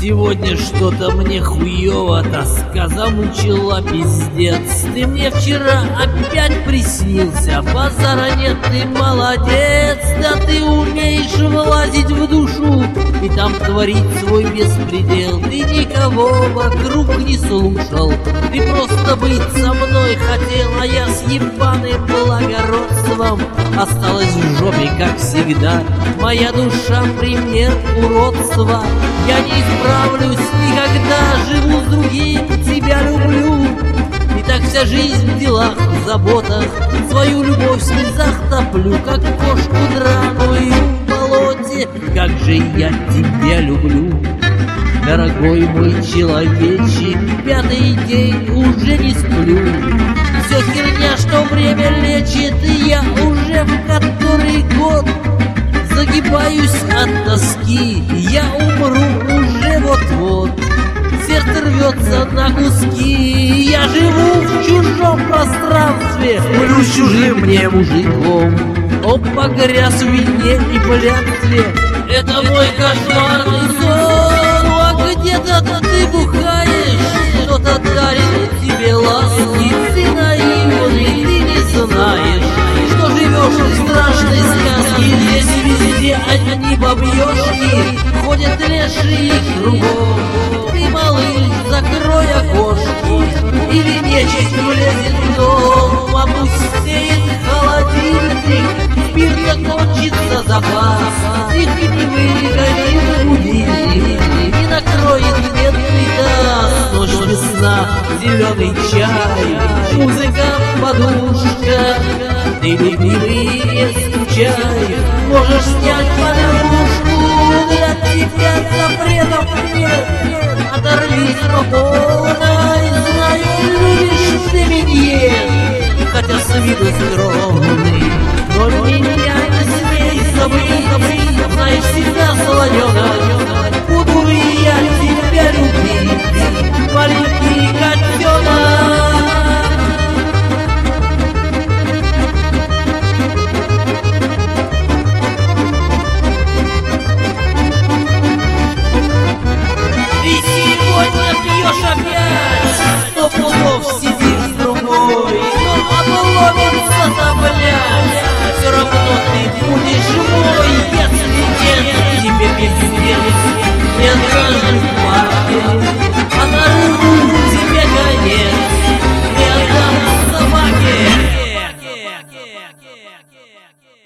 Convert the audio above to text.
Сегодня что-то мне хуёво, тоска замучила, пиздец. Ты мне вчера опять приснился, базара нет, ты молодец. Да ты умеешь влазить в душу и там творить свой беспредел. Ты никого вокруг не слушал, ты просто быть со мной хотел. А я с ебаным благородством осталась в жопе, как всегда. Моя душа пример уродства, я не исправлюсь никогда. Живу с другим, тебя люблю, и так вся жизнь в делах, в заботах. Свою любовь в слезах топлю, как кошку драную в болоте. Как же я тебя люблю, дорогой мой человече. Пятый день уже не сплю, все херня, что время лечит. И я уже в который год загибаюсь от тоски, я умру уже вот-вот. Сердце рвется на куски, я живу в чужом пространстве, сплю с чужим мне мужиком. Он погряз в вине и блядстве, это мой кошмарный сон. А где-то ты бухаешь, кто-то дарит тебе ласки. Ты наивный, ты не знаешь, что живешь в страшной сказке. Здесь везде одни бабьёшки, ходят лешие кругом. Ты, малыш, закрой окошки, или нечисть влезет в дом. Опустеет холодильник, спирта кончится запас. И ты не выгорит будильник, и накроет медный таз. Ночь без сна, зеленый чай, музыка, подушка. Ты, любимый, не скучай, можешь снять подружку. Для тебя запретов нет, оторвись по полной. Знаю, любишь ты меня, хотя с виду скромный. Но меня не смей забыть, знаешь, всегда солонёна. Буду и я тебя любить, маленький котёнок. Опять 100 пудов сидишь с другой, но обломится таблять. Все равно ты будешь мой, если нет тебе пиздец. Не отражу в парке, а нарву тебе конец. Не отдам собаке.